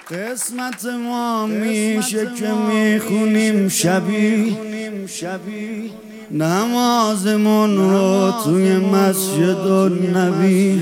قسمت ما میشه که میخونیم شبی نمازمون رو توی مسجد النبی.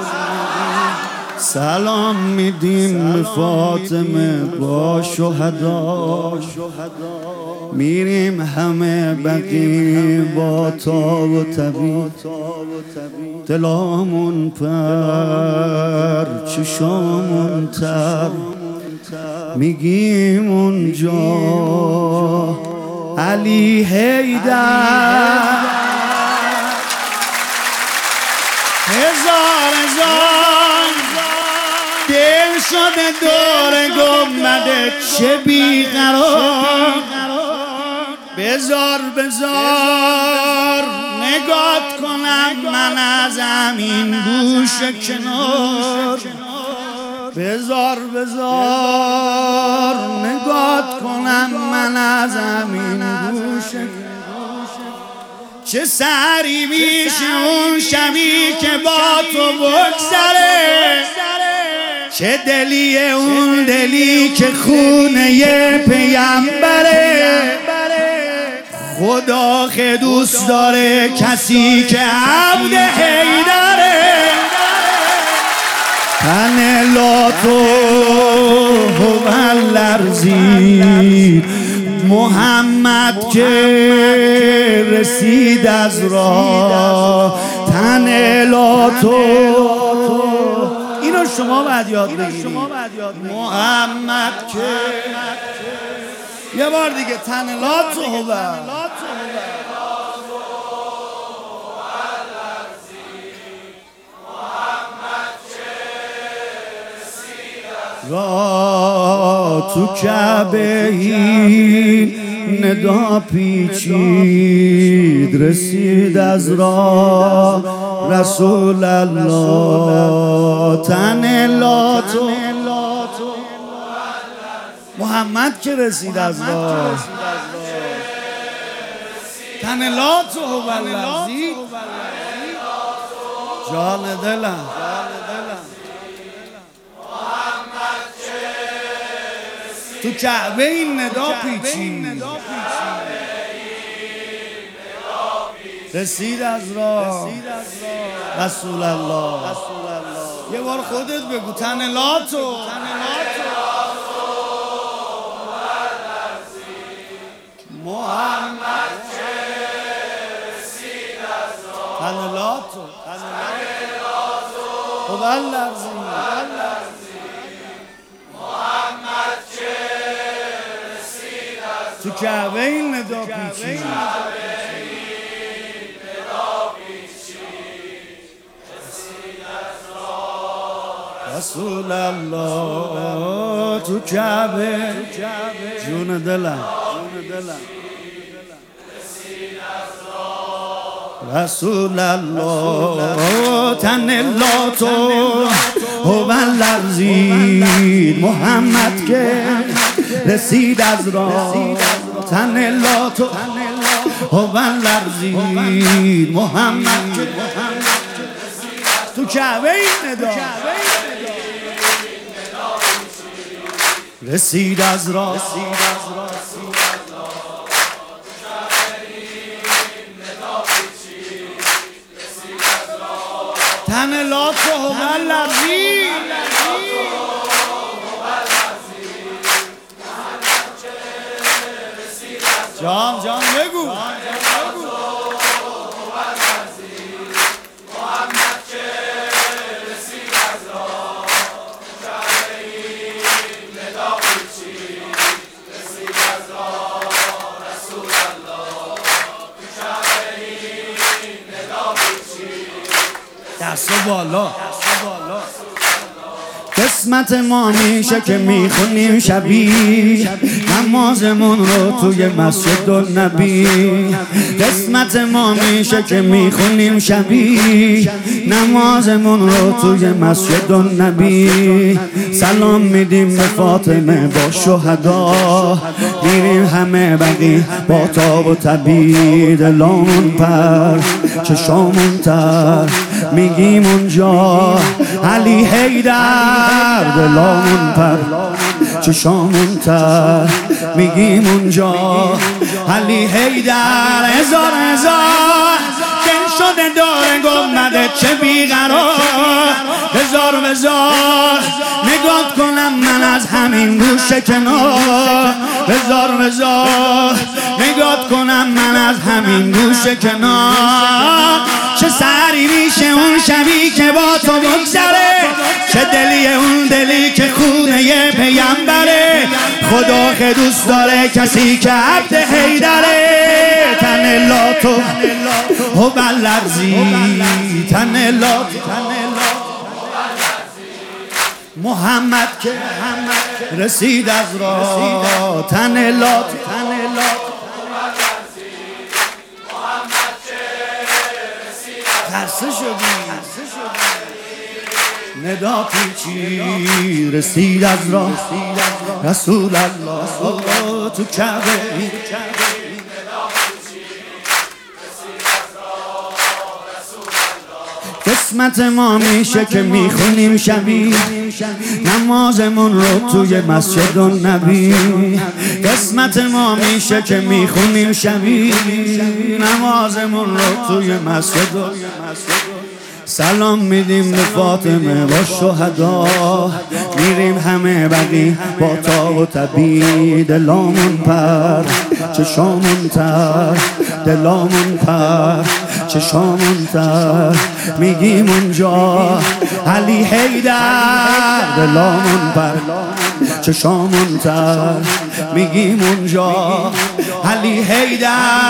سلام میدیم به فاطمه با شهدا، میریم همه بقی با تاب و تبی. دلامون پر چشامون تر، میگیم اونجا علی حیدر. هزار دل شده دور گنبد چه بیقرار. بذار نگات کنم من از همین گوشه کنار. بذار نگات کنم من از همین گوشه. چه سری میشه اون شبی که با تو بگذره، چه دلیه اون دلی که خونه پیمبره. خدا که دوست داره کسی که عبد حیدره. تن لاتو لرزید محمد که رسید از راه. تن لاتو اینو شما باید یاد بگیرید. محمد که یه بار دیگه تن لاتو را تو کعبه این ندا پیچید، رسید از راه رسول الله. تن لاتو محمد که رسید از راه. تن لاتو لرزید جان دلم. تو کعبه این ندا پیچید، رسید از راه رسول الله. یه بار خودت بگو تن لاتو محمد که رسید از راه. تن لاتو تو کعبه این ندا پیچید، رسول الله. تو کعبه جون دلم رسول الله. تن لاتو لرزید محمد که رسید از راه. تن لاتو لرزید محمد که تو کعبه این ندا رسید از راه. تن لاتو لرزید جان بگو. دست بالا. قسمت ما میشه که میخونیم شبی نمازمون رو توی مسجد النبی. قسمت ما میشه که میخونیم شبی نمازمون رو توی مسجد النبی. سلام میدیم به فاطمه با شهدا، میریم همه بقی با تاب و تبی. دلامون پر چشامون تر، میگیم اونجا علی حیدر. دلامون پر چشامون تر میگیم اونجا علی حیدر هزار هزار دل شده داره گمده چه بیقرار هزار هزار نگات کنم من از همین گوشه کنار هزار هزار نگات کنم من از همین گوشه کنار چه سری میشه اون شبی که با تو بگذره چه دلی اون دلی که خونه ی پیمبره خدا که دوست داره کسی که عبد حیدره تن لاتو و بلرزی تن لاتو محمد که رسید از راه تن لاتو خرسه شدی ندا پیچی رسید از راه رسول الله تو کعبه قسمت ما میشه که میخونیم شبی نمازمون رو توی مسجد النبی قسمت ما میشه که میخونیم شبی نمازمون رو توی مسجد سلام میدیم به فاطمه با شهدا میریم همه بقی با تا و تبی دلامون پر چشامون تر دلامون پر چشامون تر میگیم اونجا علی حیدر دلامون پر چشامون تر میگیم اونجا علی حیدر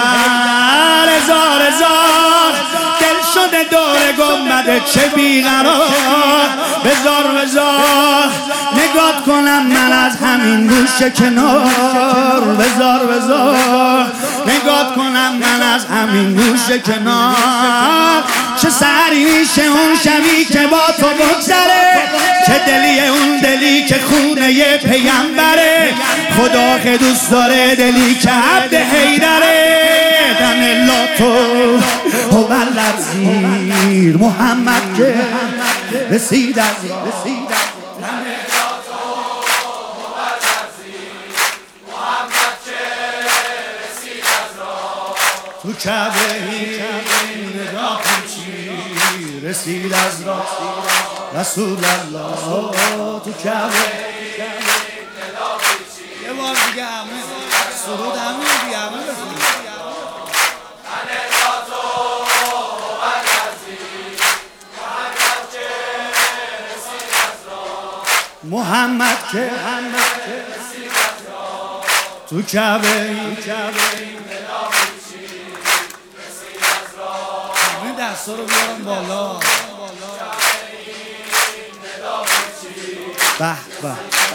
هزار هزار دل شده دور گمده چه بیقرار بزار بزار نگات کنم من از همین گوشه کنار بزار بزار نگات کنم من از همین گوشه کنار چه سری میشه اون شبی که با تو بگذره چه دلی اون دلی که خونه ی پیمبره خدا که دوست داره دلی که عبد حیدره تن لاتو و بلرزیر محمد که رسید از تو کعبه نگاه پیچی رسید از راه رسول الله تو کعبه یه بار دیگه همه سرود همه دیگه همه بزنید محمد که تو کعبه همه دستا رو بیارم بالا به به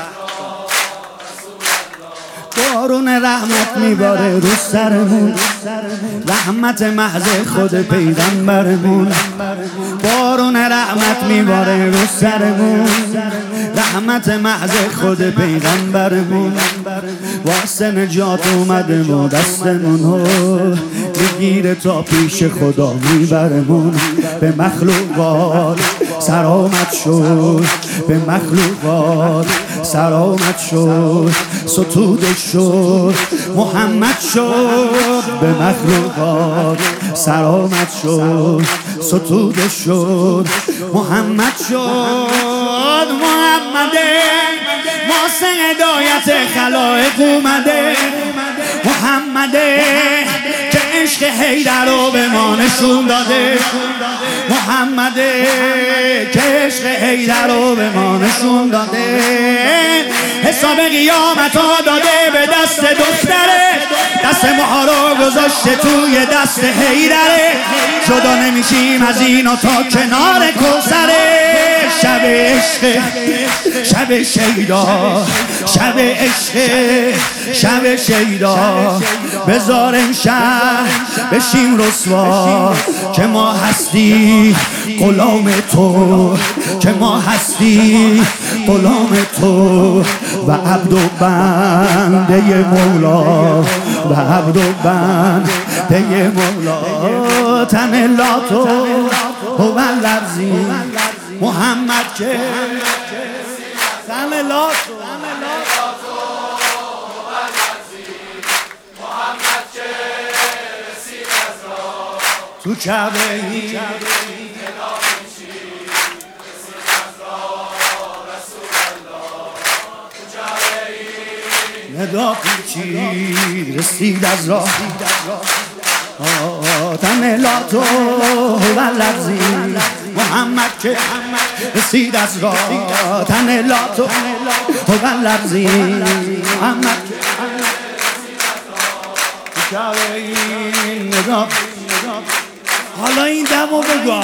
بارون رحمت میباره رو سرمون رحمت محض خود پیغمبرمون بارون رحمت میباره رو سرمون رحمت محض خود پیغمبرمون واسه نجات اومده و دستمون رو میگیره تا پیش خدا میبرمون به مخلوقات سرآمد شد به مخلوقات سرآمد شد ستودش شد محمد شد به مخلوقات سرآمد شد ستودش شد محمد شد محمده واسه هدایت خلائق اومده محمده که عشق حیدر رو به ما نشون داده محمده که عشق حیدر رو به ما نشون داده حساب قیامت ها داده به دست دختره دست ما رو گذاشته توی دست حیدره جدا نمیشیم از اینا تا کنار کوثره شب عشق شب شیدا شب عشق شب شیدا بذار امشب بشیم رسوا که ما هستی غلام تو که ما هستی غلام تو و عبد و بنده مولا و عبد و بنده مولا تن لاتو و بلرزی محمد که تن لاتو تو کعبه ای ندا پیچید رسید از راه تن لاتو و لفظی محمد که رسید از راه تن لاتو و لفظی محمد که این ندا حالا این دمو بگو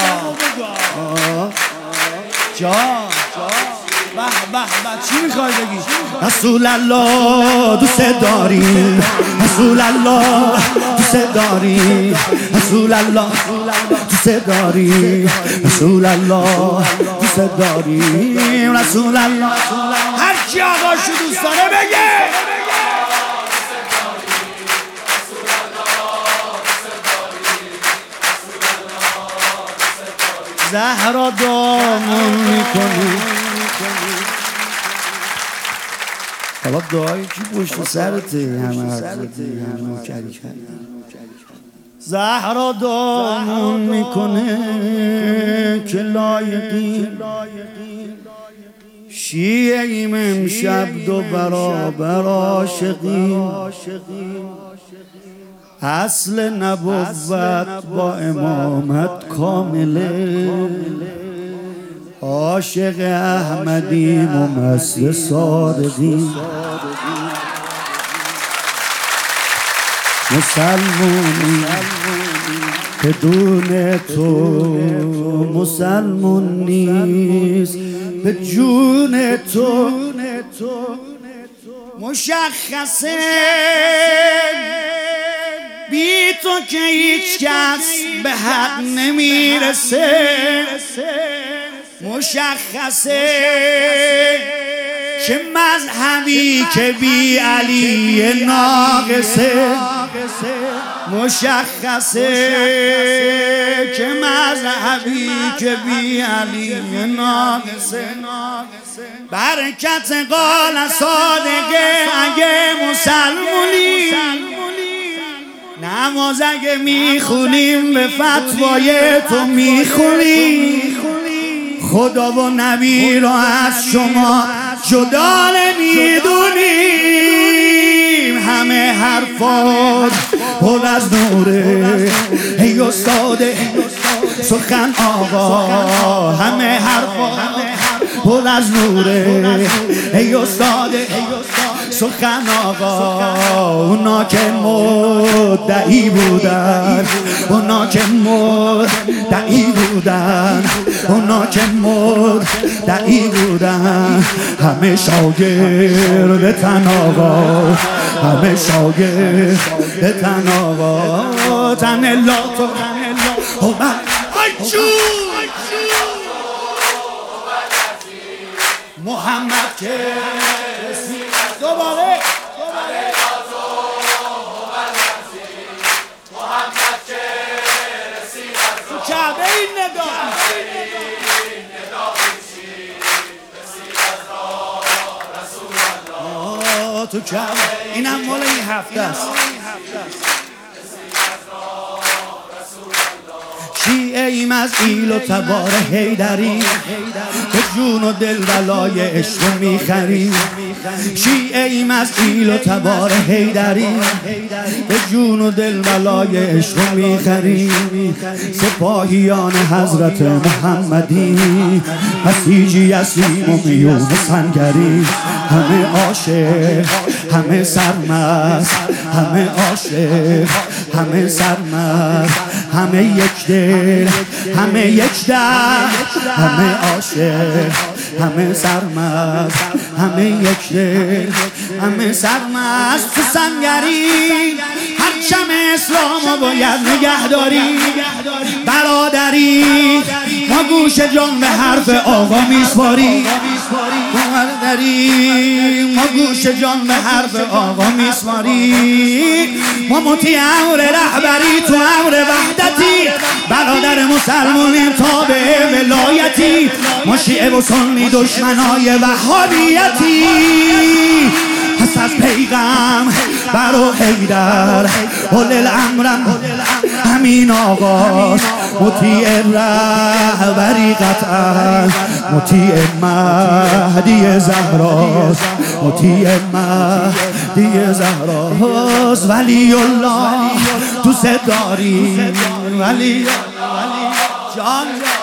جا به چی میخوای بگی؟ رسول الله دوست داریم رسول الله دوست داریم رسول الله دوست داریم رسول الله دوست داریم رسول الله هر کی آقاشو دوست داره بگه زهرا دامون میکنی حالا دعایی کی پشت سرته همه کردی زهرا دامون میکنه که لایقی شیعیم امشب دو برابر عاشقیم اصل نبوت با امامت کامله عاشق احمدیم و مست صادقیم مسلمونی بدون تو مسلمون نیست به جون تو مشخصه بی تو که هیچ کس به حق نمیرسه مشخصه که مذهبی که بی علی ناقصه مشخصه که مذهبی که بی علی ناقصه برکت قال صادقه اگه مسلمونی نماز اگه میخونیم به فتوای تو میخونیم خدا و نبی را از شما جدا نمیدونیم همه حرفات پر از نوره ای استاد سخن آقا همه حرفات پر از نوره ای استاد سخن آقا اونا که مدعی بودن اونا که مدعی بودن اونا که مدعی بودن همه شاگرد تن آقا همه شاگرد تن آقا تن لاتو محمد که دوباره محمد که رسید تو کعبه این ندا تو کعبه اینم مال این هفته است شیعیم از ایل و تبار حیدری به جون و دل ولای عشق میخریم شیعیم از ایل و تبار حیدری به جون و دل ولای عشق میخریم سپاهیان حضرت محمدی بسیجی یسیم و میون سنگری همه عاشق همه سرمست همه عاشق همه سرمست همه یک دل همه یک در همه عاشق همه سرمست همه یک دل همه سرمست تو سنگری پرچم اسلام باید نگهداری برادری ما گوش جان به حرف آقا میسپاری برادری ما گوش جان به حرف آقا میسپاری ما مطیع امر رهبری تو امر وحدتی برادر مسلمانیم تابع ولایتی ما شیعه و سنی دشمنای وهابیتی پس از پیغام برو حیدر اول الامرم همین آقاست مطیع رهبری قطعا، مطیع مهدی زهراست، مطیع مهدی زهراست. ولی الله دوست داری ولی جان